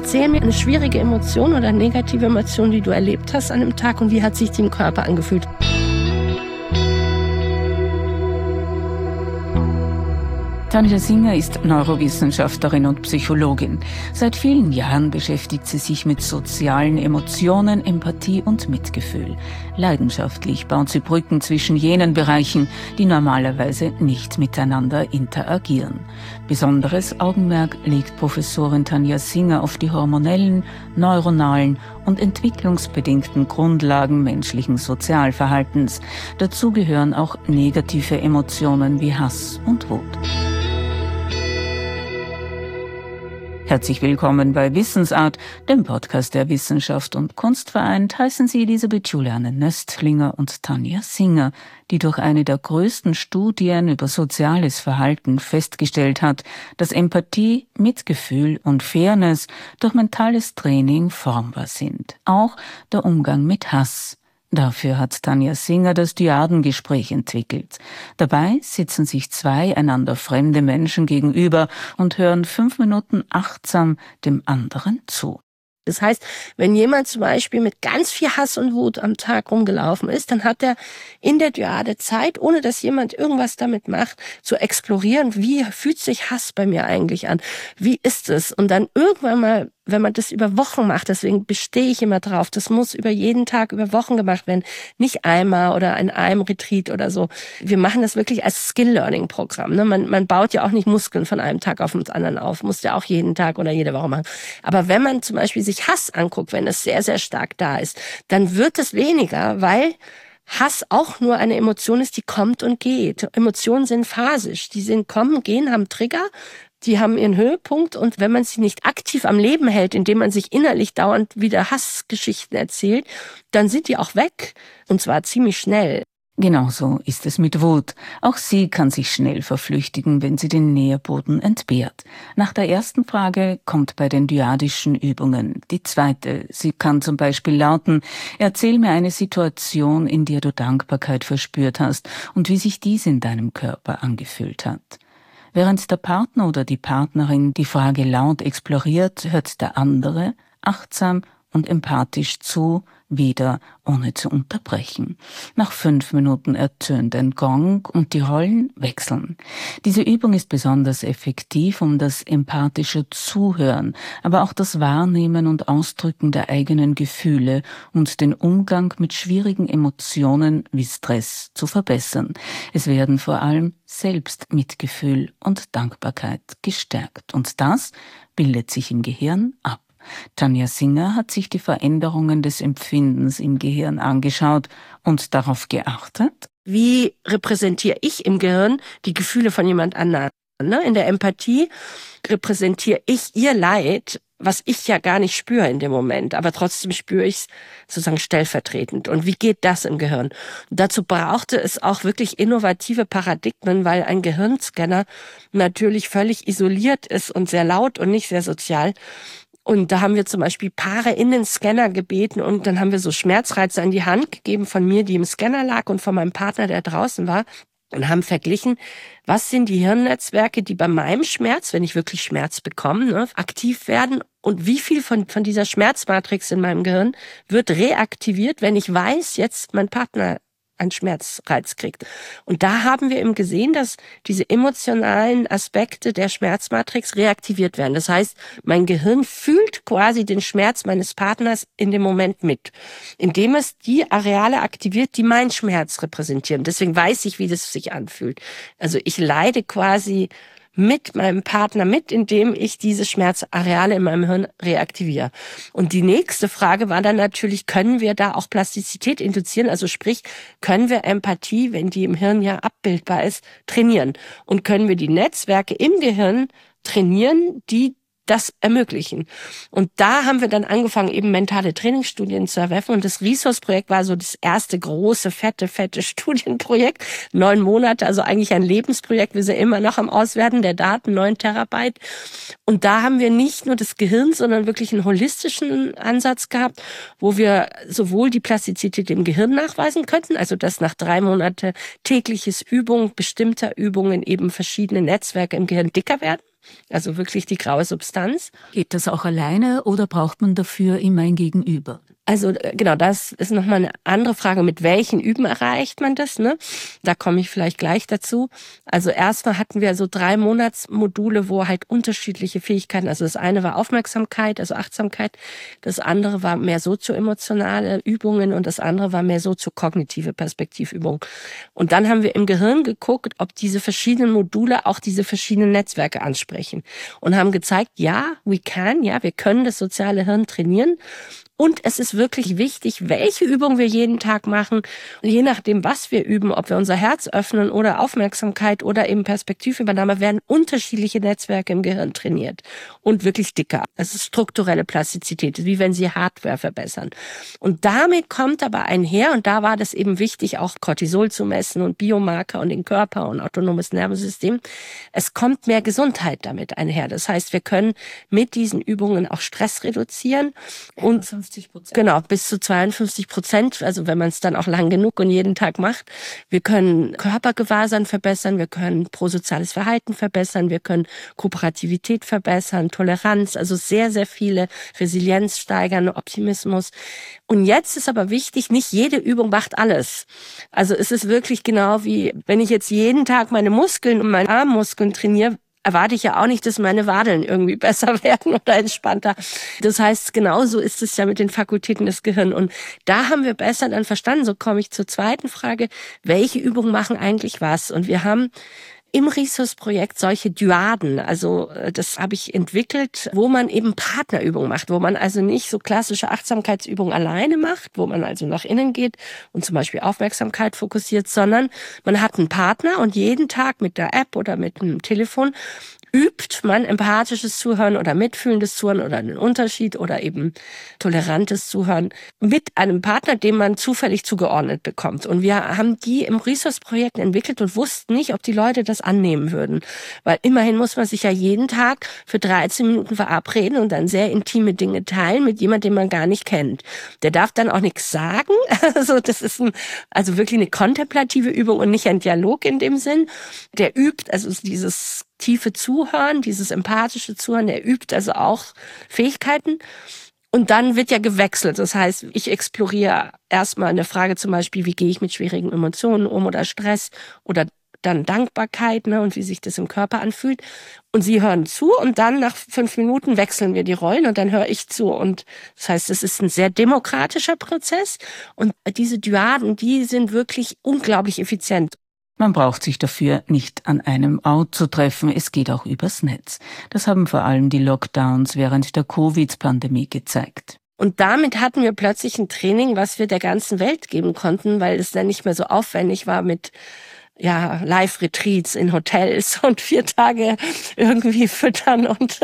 erzähl mir eine schwierige Emotion oder negative Emotion, die du erlebt hast an einem Tag und wie hat sich die im Körper angefühlt? Tanja Singer ist Neurowissenschaftlerin und Psychologin. Seit vielen Jahren beschäftigt sie sich mit sozialen Emotionen, Empathie und Mitgefühl. Leidenschaftlich baut sie Brücken zwischen jenen Bereichen, die normalerweise nicht miteinander interagieren. Besonderes Augenmerk legt Professorin Tanja Singer auf die hormonellen, neuronalen und entwicklungsbedingten Grundlagen menschlichen Sozialverhaltens. Dazu gehören auch negative Emotionen wie Hass und Wut. Herzlich willkommen bei Wissensart, dem Podcast der Wissenschaft und Kunst vereint, heißen Sie Elisabeth Juliane Nöstlinger und Tanja Singer, die durch eine der größten Studien über soziales Verhalten festgestellt hat, dass Empathie, Mitgefühl und Fairness durch mentales Training formbar sind. Auch der Umgang mit Hass. Dafür hat Tanja Singer das Dyadengespräch entwickelt. Dabei sitzen sich zwei einander fremde Menschen gegenüber und hören 5 Minuten achtsam dem anderen zu. Das heißt, wenn jemand zum Beispiel mit ganz viel Hass und Wut am Tag rumgelaufen ist, dann hat er in der Dyade Zeit, ohne dass jemand irgendwas damit macht, zu explorieren, wie fühlt sich Hass bei mir eigentlich an? Wie ist es? Und dann irgendwann mal, wenn man das über Wochen macht, deswegen bestehe ich immer drauf, das muss über jeden Tag, über Wochen gemacht werden, nicht einmal oder in einem Retreat oder so. Wir machen das wirklich als Skill-Learning-Programm. Ne? Man baut ja auch nicht Muskeln von einem Tag auf den anderen auf, muss ja auch jeden Tag oder jede Woche machen. Aber wenn man zum Beispiel sich Hass anguckt, wenn es sehr, sehr stark da ist, dann wird es weniger, weil Hass auch nur eine Emotion ist, die kommt und geht. Emotionen sind phasisch, die kommen, gehen, haben Trigger, die haben ihren Höhepunkt und wenn man sie nicht aktiv am Leben hält, indem man sich innerlich dauernd wieder Hassgeschichten erzählt, dann sind die auch weg und zwar ziemlich schnell. Genauso ist es mit Wut. Auch sie kann sich schnell verflüchtigen, wenn sie den Nährboden entbehrt. Nach der ersten Frage kommt bei den dyadischen Übungen die zweite. Sie kann zum Beispiel lauten: Erzähl mir eine Situation, in der du Dankbarkeit verspürt hast und wie sich dies in deinem Körper angefühlt hat. Während der Partner oder die Partnerin die Frage laut exploriert, hört der andere achtsam und empathisch zu, wieder ohne zu unterbrechen. Nach 5 Minuten ertönt ein Gong und die Rollen wechseln. Diese Übung ist besonders effektiv, um das empathische Zuhören, aber auch das Wahrnehmen und Ausdrücken der eigenen Gefühle und den Umgang mit schwierigen Emotionen wie Stress zu verbessern. Es werden vor allem Selbstmitgefühl und Dankbarkeit gestärkt und das bildet sich im Gehirn ab. Tanja Singer hat sich die Veränderungen des Empfindens im Gehirn angeschaut und darauf geachtet: Wie repräsentiere ich im Gehirn die Gefühle von jemand anderem? In der Empathie repräsentiere ich ihr Leid, was ich ja gar nicht spüre in dem Moment, aber trotzdem spüre ich es sozusagen stellvertretend. Und wie geht das im Gehirn? Und dazu brauchte es auch wirklich innovative Paradigmen, weil ein Gehirnscanner natürlich völlig isoliert ist und sehr laut und nicht sehr sozial. Und da haben wir zum Beispiel Paare in den Scanner gebeten und dann haben wir so Schmerzreize an die Hand gegeben von mir, die im Scanner lag und von meinem Partner, der draußen war. Und haben verglichen, was sind die Hirnnetzwerke, die bei meinem Schmerz, wenn ich wirklich Schmerz bekomme, aktiv werden und wie viel von dieser Schmerzmatrix in meinem Gehirn wird reaktiviert, wenn ich weiß, jetzt mein Partner einen Schmerzreiz kriegt. Und da haben wir eben gesehen, dass diese emotionalen Aspekte der Schmerzmatrix reaktiviert werden. Das heißt, mein Gehirn fühlt quasi den Schmerz meines Partners in dem Moment mit, indem es die Areale aktiviert, die meinen Schmerz repräsentieren. Deswegen weiß ich, wie das sich anfühlt. Also ich leide quasi mit meinem Partner mit, indem ich diese Schmerzareale in meinem Hirn reaktiviere. Und die nächste Frage war dann natürlich, können wir da auch Plastizität induzieren? Also sprich, können wir Empathie, wenn die im Hirn ja abbildbar ist, trainieren? Und können wir die Netzwerke im Gehirn trainieren, die das ermöglichen. Und da haben wir dann angefangen, eben mentale Trainingsstudien zu erwerfen. Und das Resource-Projekt war so das erste große, fette Studienprojekt. 9 Monate, also eigentlich ein Lebensprojekt. Wir sind immer noch am Auswerten der Daten, 9 Terabyte. Und da haben wir nicht nur das Gehirn, sondern wirklich einen holistischen Ansatz gehabt, wo wir sowohl die Plastizität im Gehirn nachweisen könnten, also dass nach 3 Monate tägliches Übung bestimmter Übungen eben verschiedene Netzwerke im Gehirn dicker werden. Also wirklich die graue Substanz. Geht das auch alleine oder braucht man dafür immer ein Gegenüber? Also genau, das ist nochmal eine andere Frage, mit welchen Üben erreicht man das, ne? Da komme ich vielleicht gleich dazu. Also erstmal hatten wir so 3 Monatsmodule, wo halt unterschiedliche Fähigkeiten, also das eine war Aufmerksamkeit, also Achtsamkeit, das andere war mehr sozioemotionale Übungen und das andere war mehr soziokognitive Perspektivübungen. Und dann haben wir im Gehirn geguckt, ob diese verschiedenen Module auch diese verschiedenen Netzwerke ansprechen und haben gezeigt, ja, wir können das soziale Hirn trainieren. Und es ist wirklich wichtig, welche Übung wir jeden Tag machen. Und je nachdem, was wir üben, ob wir unser Herz öffnen oder Aufmerksamkeit oder eben Perspektivübernahme, werden unterschiedliche Netzwerke im Gehirn trainiert und wirklich dicker. Es ist strukturelle Plastizität, wie wenn sie Hardware verbessern. Und damit kommt aber einher, und da war das eben wichtig, auch Cortisol zu messen und Biomarker und den Körper und autonomes Nervensystem. Es kommt mehr Gesundheit damit einher. Das heißt, wir können mit diesen Übungen auch Stress reduzieren und 50%. Genau, bis zu 52%, also wenn man es dann auch lang genug und jeden Tag macht. Wir können Körpergewahrsein verbessern, wir können prosoziales Verhalten verbessern, wir können Kooperativität verbessern, Toleranz, also sehr, sehr viele, Resilienz steigern, Optimismus. Und jetzt ist aber wichtig, nicht jede Übung macht alles. Also es ist wirklich genau wie, wenn ich jetzt jeden Tag meine Muskeln und meine Armmuskeln trainiere, erwarte ich ja auch nicht, dass meine Wadeln irgendwie besser werden oder entspannter. Das heißt, genauso ist es ja mit den Fakultäten des Gehirns. Und da haben wir besser dann verstanden, so komme ich zur zweiten Frage, welche Übungen machen eigentlich was? Und wir haben im Resource-Projekt solche Dyaden, also das habe ich entwickelt, wo man eben Partnerübungen macht, wo man also nicht so klassische Achtsamkeitsübungen alleine macht, wo man also nach innen geht und zum Beispiel Aufmerksamkeit fokussiert, sondern man hat einen Partner und jeden Tag mit der App oder mit einem Telefon übt man empathisches Zuhören oder mitfühlendes Zuhören oder einen Unterschied oder eben tolerantes Zuhören mit einem Partner, dem man zufällig zugeordnet bekommt. Und wir haben die im Resource-Projekt entwickelt und wussten nicht, ob die Leute das annehmen würden. Weil immerhin muss man sich ja jeden Tag für 13 Minuten verabreden und dann sehr intime Dinge teilen mit jemandem, den man gar nicht kennt. Der darf dann auch nichts sagen. Also das ist also wirklich eine kontemplative Übung und nicht ein Dialog in dem Sinn. Der übt, also dieses tiefe Zuhören, dieses empathische Zuhören, der übt also auch Fähigkeiten. Und dann wird ja gewechselt. Das heißt, ich exploriere erstmal eine Frage zum Beispiel, wie gehe ich mit schwierigen Emotionen um oder Stress oder dann Dankbarkeit, ne, und wie sich das im Körper anfühlt. Und sie hören zu und dann nach 5 Minuten wechseln wir die Rollen und dann höre ich zu. Und das heißt, es ist ein sehr demokratischer Prozess und diese Dyaden, die sind wirklich unglaublich effizient. Man braucht sich dafür nicht an einem Ort zu treffen, es geht auch übers Netz. Das haben vor allem die Lockdowns während der Covid-Pandemie gezeigt. Und damit hatten wir plötzlich ein Training, was wir der ganzen Welt geben konnten, weil es dann nicht mehr so aufwendig war mit Live-Retreats in Hotels und 4 Tage irgendwie füttern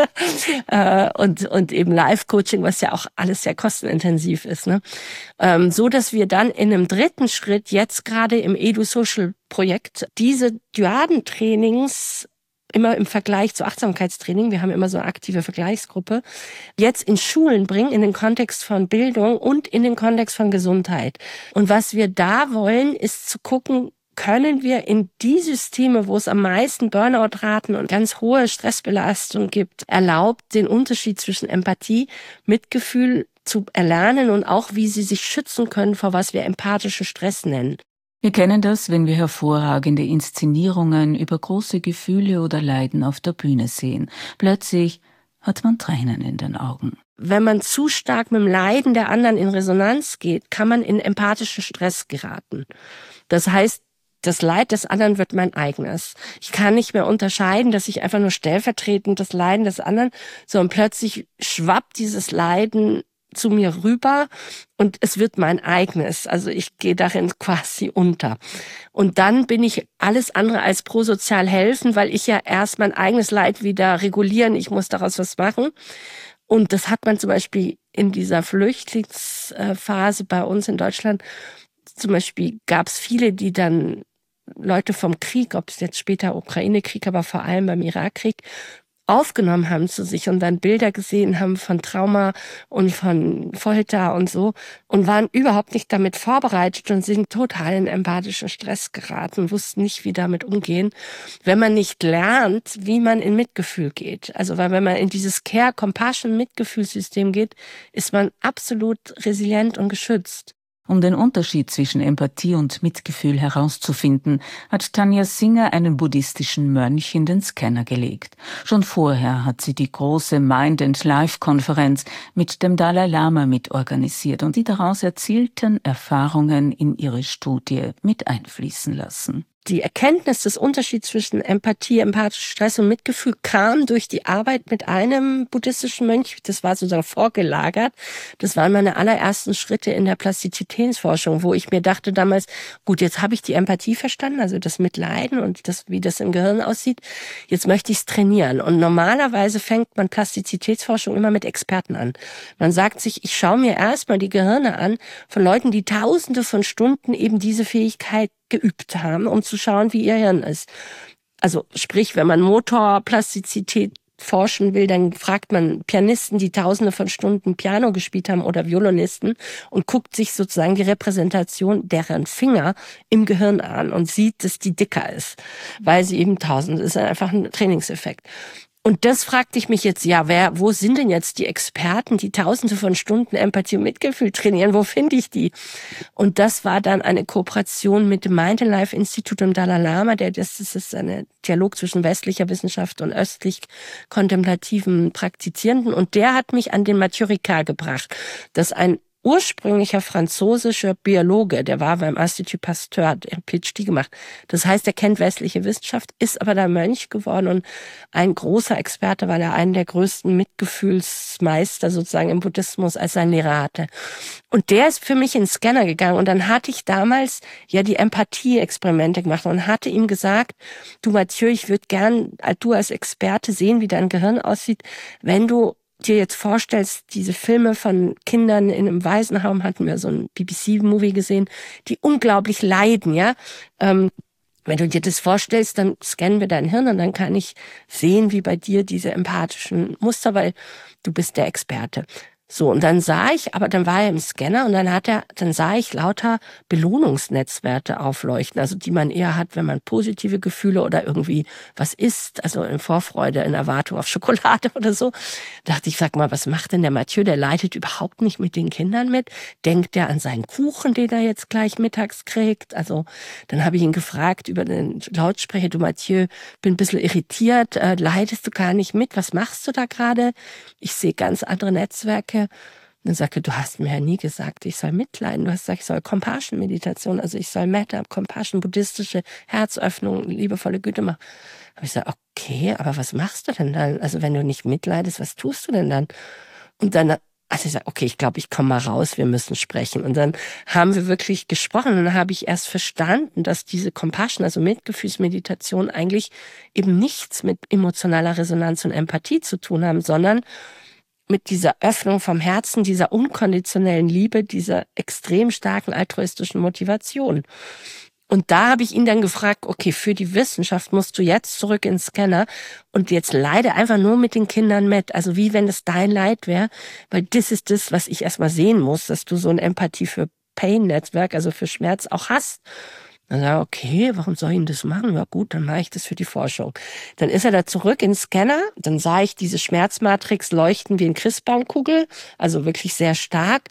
und eben Live-Coaching, was ja auch alles sehr kostenintensiv ist, ne? So dass wir dann in einem dritten Schritt jetzt gerade im Edu-Social-Projekt diese Dyaden-Trainings immer im Vergleich zu Achtsamkeitstraining, wir haben immer so eine aktive Vergleichsgruppe, jetzt in Schulen bringen, in den Kontext von Bildung und in den Kontext von Gesundheit. Und was wir da wollen, ist zu gucken, können wir in die Systeme, wo es am meisten Burnout-Raten und ganz hohe Stressbelastung gibt, erlaubt, den Unterschied zwischen Empathie, Mitgefühl zu erlernen und auch, wie sie sich schützen können, vor was wir empathische Stress nennen. Wir kennen das, wenn wir hervorragende Inszenierungen über große Gefühle oder Leiden auf der Bühne sehen. Plötzlich hat man Tränen in den Augen. Wenn man zu stark mit dem Leiden der anderen in Resonanz geht, kann man in empathischen Stress geraten. Das heißt, das Leid des anderen wird mein eigenes. Ich kann nicht mehr unterscheiden, dass ich einfach nur stellvertretend das Leiden des anderen, sondern plötzlich schwappt dieses Leiden zu mir rüber und es wird mein eigenes. Also ich gehe darin quasi unter. Und dann bin ich alles andere als prosozial helfen, weil ich ja erst mein eigenes Leid wieder regulieren, ich muss daraus was machen. Und das hat man zum Beispiel in dieser Flüchtlingsphase bei uns in Deutschland, zum Beispiel gab es viele, die dann Leute vom Krieg, ob es jetzt später Ukraine-Krieg, aber vor allem beim Irakkrieg, aufgenommen haben zu sich und dann Bilder gesehen haben von Trauma und von Folter und so und waren überhaupt nicht damit vorbereitet und sind total in empathischen Stress geraten, wussten nicht, wie damit umgehen, wenn man nicht lernt, wie man in Mitgefühl geht. Also weil wenn man in dieses Care, Compassion, Mitgefühlssystem geht, ist man absolut resilient und geschützt. Um den Unterschied zwischen Empathie und Mitgefühl herauszufinden, hat Tanja Singer einen buddhistischen Mönch in den Scanner gelegt. Schon vorher hat sie die große Mind and Life-Konferenz mit dem Dalai Lama mitorganisiert und die daraus erzielten Erfahrungen in ihre Studie mit einfließen lassen. Die Erkenntnis des Unterschieds zwischen Empathie, empathischem Stress und Mitgefühl kam durch die Arbeit mit einem buddhistischen Mönch. Das war sozusagen vorgelagert. Das waren meine allerersten Schritte in der Plastizitätsforschung, wo ich mir dachte damals, gut, jetzt habe ich die Empathie verstanden, also das Mitleiden und das, wie das im Gehirn aussieht. Jetzt möchte ich es trainieren. Und normalerweise fängt man Plastizitätsforschung immer mit Experten an. Man sagt sich, ich schaue mir erstmal die Gehirne an von Leuten, die Tausende von Stunden eben diese Fähigkeit geübt haben, um zu schauen, wie ihr Hirn ist. Also sprich, wenn man Motorplastizität forschen will, dann fragt man Pianisten, die Tausende von Stunden Piano gespielt haben oder Violinisten und guckt sich sozusagen die Repräsentation deren Finger im Gehirn an und sieht, dass die dicker ist, weil sie eben Tausende, das ist einfach ein Trainingseffekt. Und das fragte ich mich jetzt, ja, wo sind denn jetzt die Experten, die Tausende von Stunden Empathie und Mitgefühl trainieren? Wo finde ich die? Und das war dann eine Kooperation mit dem Mind and Life Institute und Dalai Lama. Das ist ein Dialog zwischen westlicher Wissenschaft und östlich kontemplativen Praktizierenden. Und der hat mich an den Mathieu Ricard gebracht. Das ist ein ursprünglicher französischer Biologe, der war beim Institut Pasteur, hat ein PhD gemacht. Das heißt, er kennt westliche Wissenschaft, ist aber da Mönch geworden und ein großer Experte, weil er einen der größten Mitgefühlsmeister sozusagen im Buddhismus als sein Lehrer hatte. Und der ist für mich in den Scanner gegangen und dann hatte ich damals ja die Empathie-Experimente gemacht und hatte ihm gesagt, du Mathieu, ich würde gern, du als Experte sehen, wie dein Gehirn aussieht, wenn du dir jetzt vorstellst, diese Filme von Kindern in einem Waisenheim, hatten wir so ein BBC-Movie gesehen, die unglaublich leiden, ja. Wenn du dir das vorstellst, dann scannen wir dein Hirn und dann kann ich sehen, wie bei dir diese empathischen Muster, weil du bist der Experte. So, und dann dann war er im Scanner und dann sah ich lauter Belohnungsnetzwerte aufleuchten, also die man eher hat, wenn man positive Gefühle oder irgendwie was isst, also in Vorfreude, in Erwartung auf Schokolade oder so. Dachte ich, sag mal, was macht denn der Mathieu? Der leidet überhaupt nicht mit den Kindern mit. Denkt der an seinen Kuchen, den er jetzt gleich mittags kriegt? Also, dann habe ich ihn gefragt über den Lautsprecher, du Mathieu, bin ein bisschen irritiert, leidest du gar nicht mit? Was machst du da gerade? Ich sehe ganz andere Netzwerke. Und dann sagte, du hast mir ja nie gesagt, ich soll mitleiden. Du hast gesagt, ich soll Compassion-Meditation, also ich soll Metta, Compassion, buddhistische Herzöffnung, liebevolle Güte machen. Aber ich sage, okay, aber was machst du denn dann? Also wenn du nicht mitleidest, was tust du denn dann? Und dann, also ich sage, okay, ich glaube, ich komme mal raus, wir müssen sprechen. Und dann haben wir wirklich gesprochen und dann habe ich erst verstanden, dass diese Compassion, also Mitgefühlsmeditation eigentlich eben nichts mit emotionaler Resonanz und Empathie zu tun haben, sondern mit dieser Öffnung vom Herzen, dieser unkonditionellen Liebe, dieser extrem starken altruistischen Motivation. Und da habe ich ihn dann gefragt, okay, für die Wissenschaft musst du jetzt zurück ins Scanner und jetzt leide einfach nur mit den Kindern mit. Also wie wenn es dein Leid wäre, weil das ist das, was ich erstmal sehen muss, dass du so ein Empathie für Pain-Netzwerk, also für Schmerz auch hast. Dann sage ich, okay, warum soll ich denn das machen? Ja gut, dann mache ich das für die Forschung. Dann ist er da zurück ins Scanner, dann sah ich diese Schmerzmatrix leuchten wie eine Christbaumkugel, also wirklich sehr stark.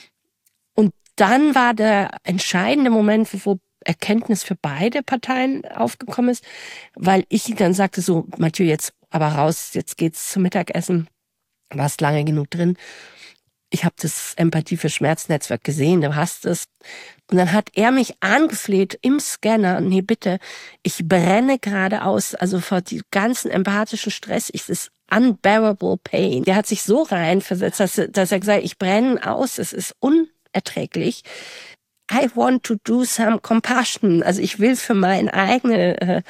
Und dann war der entscheidende Moment, wo Erkenntnis für beide Parteien aufgekommen ist, weil ich dann sagte so, Mathieu, jetzt aber raus, jetzt geht's zum Mittagessen, warst lange genug drin. Ich habe das Empathie für Schmerznetzwerk gesehen, du hast es. Und dann hat er mich angefleht im Scanner, nee bitte, ich brenne gerade aus, also vor dem ganzen empathischen Stress, es ist unbearable pain. Der hat sich so reinversetzt, dass er gesagt hat, ich brenne aus, es ist unerträglich. I want to do some compassion. Also ich will für mein eigenes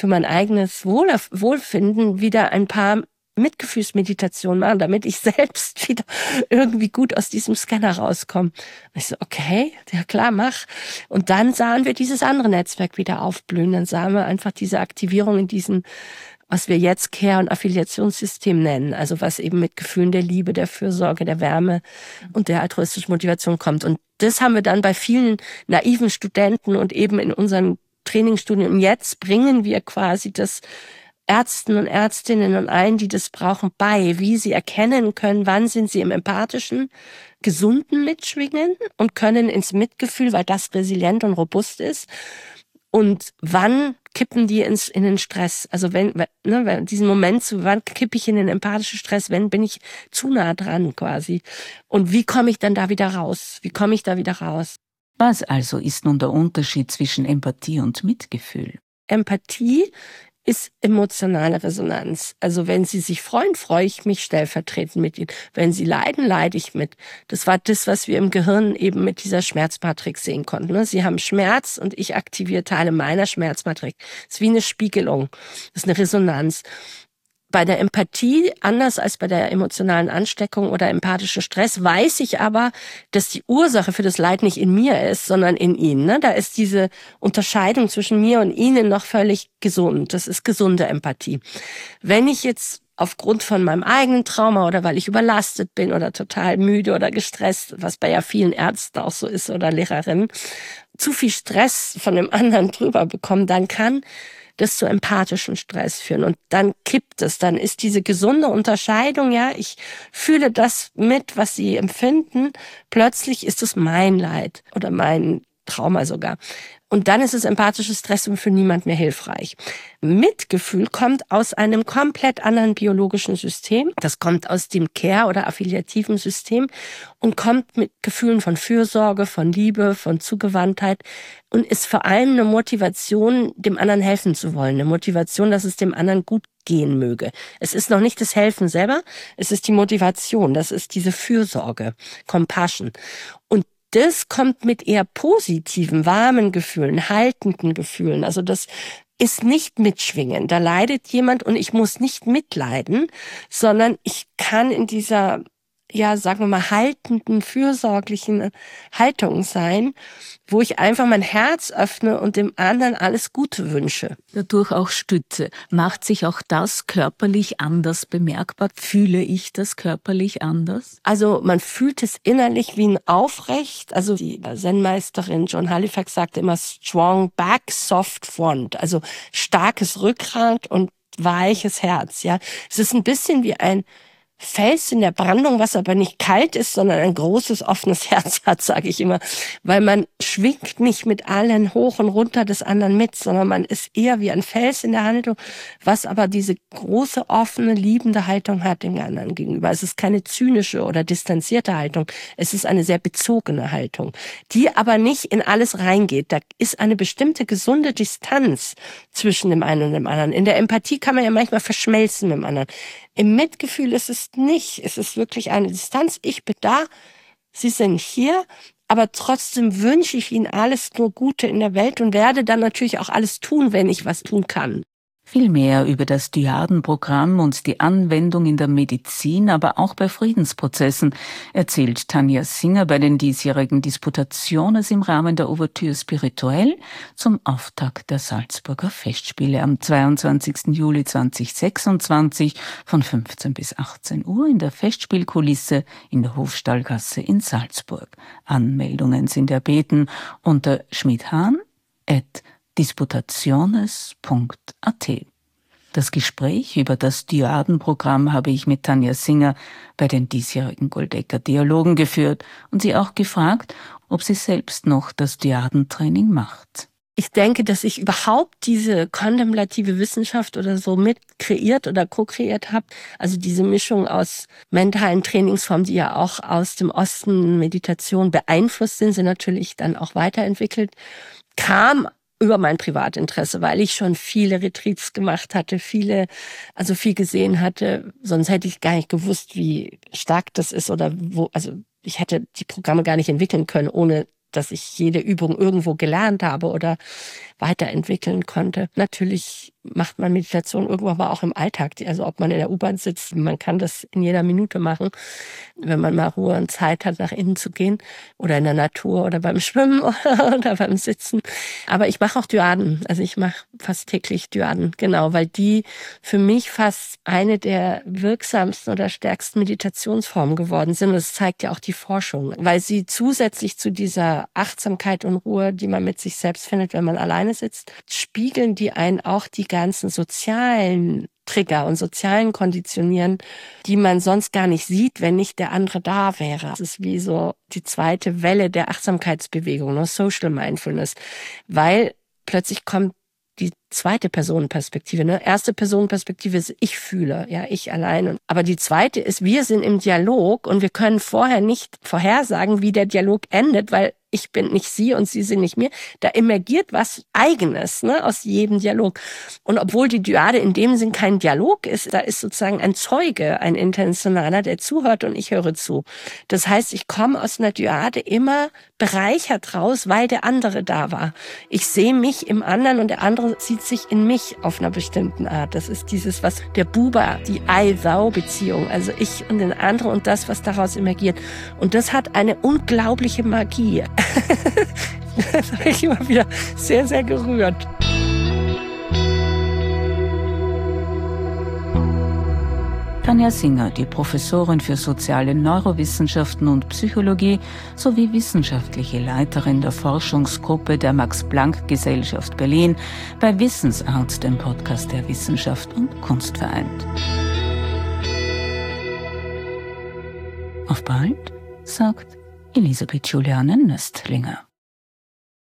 Wohlfinden wieder ein paar Mitgefühlsmeditation machen, damit ich selbst wieder irgendwie gut aus diesem Scanner rauskomme. Und ich so, okay, ja klar, mach. Und dann sahen wir dieses andere Netzwerk wieder aufblühen. Dann sahen wir einfach diese Aktivierung in diesen was wir jetzt Care- und Affiliationssystem nennen, also was eben mit Gefühlen der Liebe, der Fürsorge, der Wärme und der altruistischen Motivation kommt. Und das haben wir dann bei vielen naiven Studenten und eben in unseren Trainingsstudien. Und jetzt bringen wir quasi das Ärzten und Ärztinnen und allen, die das brauchen, bei, wie sie erkennen können, wann sind sie im empathischen, gesunden Mitschwingen und können ins Mitgefühl, weil das resilient und robust ist. Und wann kippen die in den Stress? Also wenn diesen Moment wann kippe ich in den empathischen Stress? Wenn bin ich zu nah dran quasi? Und wie komme ich dann da wieder raus? Wie komme ich da wieder raus? Was also ist nun der Unterschied zwischen Empathie und Mitgefühl? Empathie ist emotionale Resonanz. Also wenn Sie sich freuen, freue ich mich stellvertretend mit Ihnen. Wenn Sie leiden, leide ich mit. Das war das, was wir im Gehirn eben mit dieser Schmerzmatrix sehen konnten. Sie haben Schmerz und ich aktiviere Teile meiner Schmerzmatrix. Das ist wie eine Spiegelung. Das ist eine Resonanz. Bei der Empathie, anders als bei der emotionalen Ansteckung oder empathischen Stress, weiß ich aber, dass die Ursache für das Leid nicht in mir ist, sondern in ihnen. Da ist diese Unterscheidung zwischen mir und ihnen noch völlig gesund. Das ist gesunde Empathie. Wenn ich jetzt aufgrund von meinem eigenen Trauma oder weil ich überlastet bin oder total müde oder gestresst, was bei ja vielen Ärzten auch so ist oder Lehrerinnen, zu viel Stress von dem anderen drüber bekomme, dann kann das zu empathischen Stress führen. Und dann kippt es. Dann ist diese gesunde Unterscheidung, ja, ich fühle das mit, was sie empfinden. Plötzlich ist es mein Leid oder mein Trauma sogar. Und dann ist es empathisches Stress und für niemand mehr hilfreich. Mitgefühl kommt aus einem komplett anderen biologischen System. Das kommt aus dem Care- oder affiliativen System und kommt mit Gefühlen von Fürsorge, von Liebe, von Zugewandtheit und ist vor allem eine Motivation, dem anderen helfen zu wollen. Eine Motivation, dass es dem anderen gut gehen möge. Es ist noch nicht das Helfen selber, es ist die Motivation, das ist diese Fürsorge, Compassion. Und das kommt mit eher positiven, warmen Gefühlen, haltenden Gefühlen. Also das ist nicht mitschwingen. Da leidet jemand und ich muss nicht mitleiden, sondern ich kann in dieser, ja, sagen wir mal, haltenden, fürsorglichen Haltung sein, wo ich einfach mein Herz öffne und dem anderen alles Gute wünsche. Dadurch auch stütze. Macht sich auch das körperlich anders bemerkbar? Fühle ich das körperlich anders? Also man fühlt es innerlich wie ein Aufrecht. Also die Zen-Meisterin John Halifax sagte immer strong back, soft front. Also starkes Rückgrat und weiches Herz. Ja, es ist ein bisschen wie ein Fels in der Brandung, was aber nicht kalt ist, sondern ein großes, offenes Herz hat, sage ich immer. Weil man schwingt nicht mit allen hoch und runter des anderen mit, sondern man ist eher wie ein Fels in der Haltung, was aber diese große, offene, liebende Haltung hat dem anderen gegenüber. Es ist keine zynische oder distanzierte Haltung. Es ist eine sehr bezogene Haltung, die aber nicht in alles reingeht. Da ist eine bestimmte gesunde Distanz zwischen dem einen und dem anderen. In der Empathie kann man ja manchmal verschmelzen mit dem anderen. Im Mitgefühl ist es nicht. Es ist wirklich eine Distanz. Ich bin da, Sie sind hier, aber trotzdem wünsche ich Ihnen alles nur Gute in der Welt und werde dann natürlich auch alles tun, wenn ich was tun kann. Viel mehr über das Dyaden-Programm und die Anwendung in der Medizin, aber auch bei Friedensprozessen, erzählt Tanja Singer bei den diesjährigen Disputationes im Rahmen der Ouverture Spirituelle zum Auftakt der Salzburger Festspiele am 22. Juli 2026 von 15 bis 18 Uhr in der Festspielkulisse in der Hofstallgasse in Salzburg. Anmeldungen sind erbeten unter schmidhahn@disputationes.at. Das Gespräch über das Dyaden-Programm habe ich mit Tanja Singer bei den diesjährigen Goldecker-Dialogen geführt und sie auch gefragt, ob sie selbst noch das Dyaden-Training macht. Ich denke, dass ich überhaupt diese kontemplative Wissenschaft oder so mit kreiert oder co-kreiert habe. Also diese Mischung aus mentalen Trainingsformen, die ja auch aus dem Osten Meditation beeinflusst sind natürlich dann auch weiterentwickelt, kam über mein Privatinteresse, weil ich schon viele Retreats gemacht hatte, viel gesehen hatte. Sonst hätte ich gar nicht gewusst, wie stark das ist oder also ich hätte die Programme gar nicht entwickeln können, ohne dass ich jede Übung irgendwo gelernt habe oder weiterentwickeln konnte. Natürlich macht man Meditation irgendwo aber auch im Alltag. Also ob man in der U-Bahn sitzt, man kann das in jeder Minute machen, wenn man mal Ruhe und Zeit hat, nach innen zu gehen oder in der Natur oder beim Schwimmen oder beim Sitzen. Aber ich mache auch Dyaden. Also ich mache fast täglich Dyaden, genau, weil die für mich fast eine der wirksamsten oder stärksten Meditationsformen geworden sind. Und das zeigt ja auch die Forschung, weil sie zusätzlich zu dieser Achtsamkeit und Ruhe, die man mit sich selbst findet, wenn man alleine sitzt, spiegeln die einen auch die ganzen sozialen Trigger und sozialen Konditionieren, die man sonst gar nicht sieht, wenn nicht der andere da wäre. Das ist wie so die zweite Welle der Achtsamkeitsbewegung, ne? Social Mindfulness, weil plötzlich kommt die zweite Personenperspektive, ne? Erste Personenperspektive ist, ich fühle, ja, ich allein. Aber die zweite ist, wir sind im Dialog und wir können vorher nicht vorhersagen, wie der Dialog endet, weil ich bin nicht sie und sie sind nicht mir. Da emergiert was Eigenes, ne, aus jedem Dialog. Und obwohl die Dyade in dem Sinn kein Dialog ist, da ist sozusagen ein Zeuge, ein Intentionaler, der zuhört und ich höre zu. Das heißt, ich komme aus einer Dyade immer bereichert raus, weil der andere da war. Ich sehe mich im anderen und der andere sieht sich in mich auf einer bestimmten Art. Das ist dieses, was der Buber, die I-Thou-Beziehung, also ich und den anderen und das, was daraus emergiert. Und das hat eine unglaubliche Magie. Das habe ich immer wieder sehr, sehr gerührt. Tanja Singer, die Professorin für soziale Neurowissenschaften und Psychologie sowie wissenschaftliche Leiterin der Forschungsgruppe der Max-Planck-Gesellschaft Berlin, bei Wissensart, dem Podcast der Wissenschaft und Kunst vereint. Auf bald, sagt Elisabeth Juliane Nöstlinger.